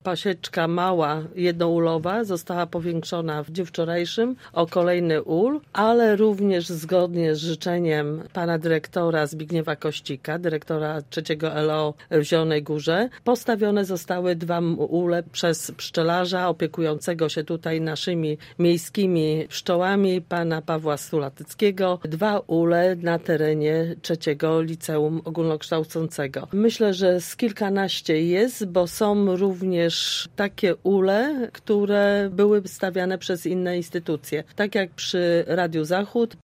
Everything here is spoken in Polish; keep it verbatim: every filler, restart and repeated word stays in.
pasieczka mała, jednoulowa, została powiększona w dniu wczorajszym o kolejny ul, ale również zgodnie z życzeniem pana dyrektora Zbigniewa Kościka, dyrektora trzeciego L O w Zielonej Górze, postawione zostały dwa ule przez pszczelarza opiekującego się tutaj naszymi miejskimi pszczołami, pana Pawła Stulatyckiego, dwa ule na terenie trzeciego Liceum Ogólnokształcącego. Myślę, że z kilkanaście jest, bo są również takie ule, które były stawiane przez inne instytucje. Tak jak przy Radiu Zachód,